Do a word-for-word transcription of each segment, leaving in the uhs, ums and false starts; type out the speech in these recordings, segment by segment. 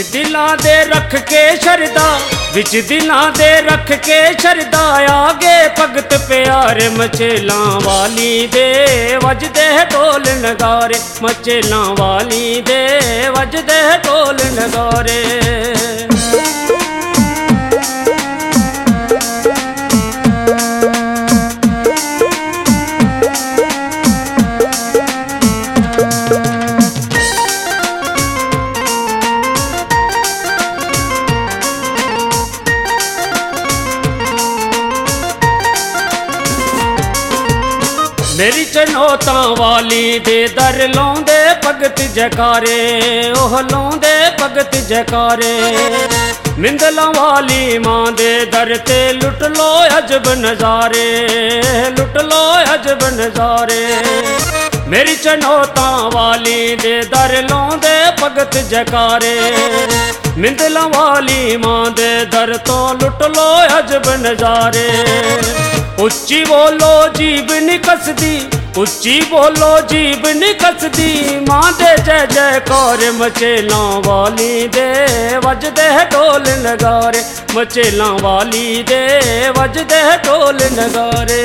दिलां दे रख के शरदा, विच दिलां दे रख के शरदा, आगे भगत प्यारे मचेलां वाली दे वजदे ढोल नगारे, मचेलां वाली दे वजदे ढोल नगारे। मेरी चनौता वाली दे दर लौंदे भगत जयकारे, ओह लौंदे भगत जयकारे। मिंदला वाली मां दे दर ते लुट लो अजब नजारे, लुट लो अजब नजारे। मेरी चनौता वाली दे दर लौंदे भगत जयकारे, मिंदला वाली मां दे दर तो लुट लो अजब नजारे। उच्ची बोलो जीब निकसदी, उच्ची बोलो जीब निकसदी, मां दे जय जयकार मचेलां वाली दे वजदे ढोल नगारे, मचेलां वाली दे वजदे ढोल नगारे।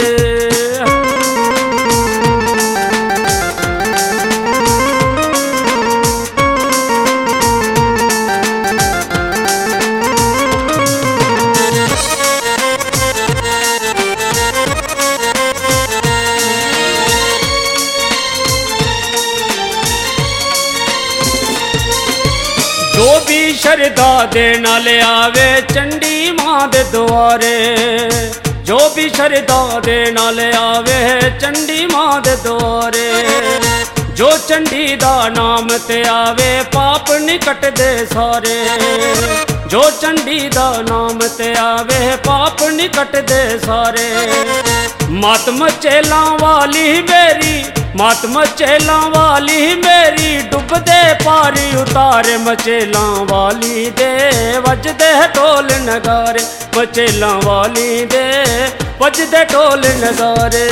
जो भी शरदा दे नाल आवे चंडी मां दे द्वारे, जो भी शरदा दे नाल आवे चंडी मां दे द्वारे। जो चंडी दा नाम ते आवे पाप निकट दे सारे, जो चंडी दा नाम ते आवे पाप निकट दे सारे। मात मचेलां वाली मेरी, मात मचेलां वाली मेरी, डुबदे पारी उतारे मचेलां वाली दे वजदे ढोल नगारे, मचेलां वाली दे वजदे ढोल नगारे।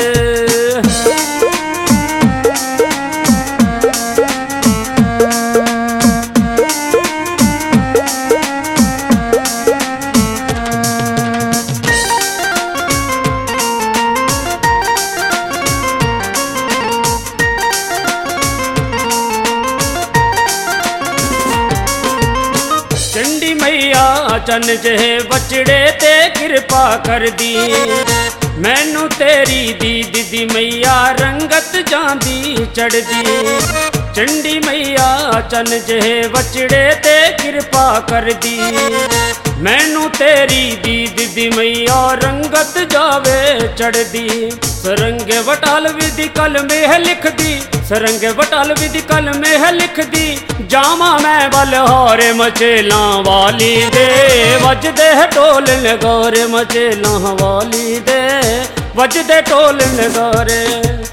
चंडी मैया चन जहे बचड़े ते कृपा कर दी, मैनू तेरी दीद दी मैया रंगत जांदी चढ़दी। चंडी मैया चन जहे बचड़े ते कृपा कर दी, मैनू तेरी दीद दी मैया रंगत जावे चढ़दी। सरंगे वटाल विधि कल में लिख दी, सरंगे वटाल विधि कल में लिख दी, जामा मैं बलहारे मचेलां वाली दे वजदे ढोल नगारे, मचेलां वाली दे वजदे ढोल नगारे।